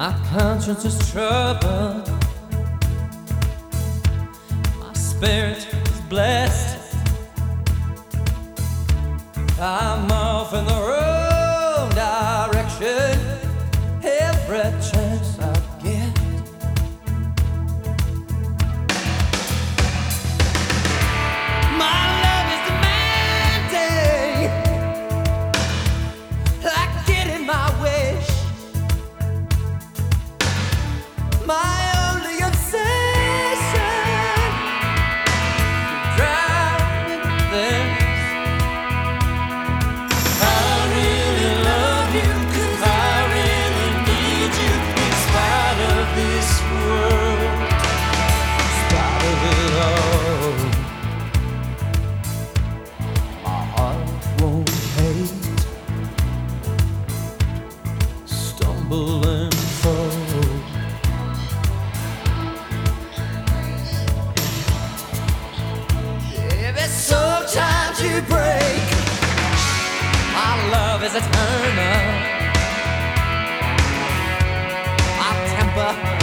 My conscience is troubled, my spirit is blessed. I'm off in the wrong direction every chance I get. My love is demanding, like getting my wish. My only obsession, drowning this. I really love you, 'cause I really need you, in spite of this world, in spite of it all. My heart won't hate, stumble and fall. Sometimes you break. My love is eternal. My temper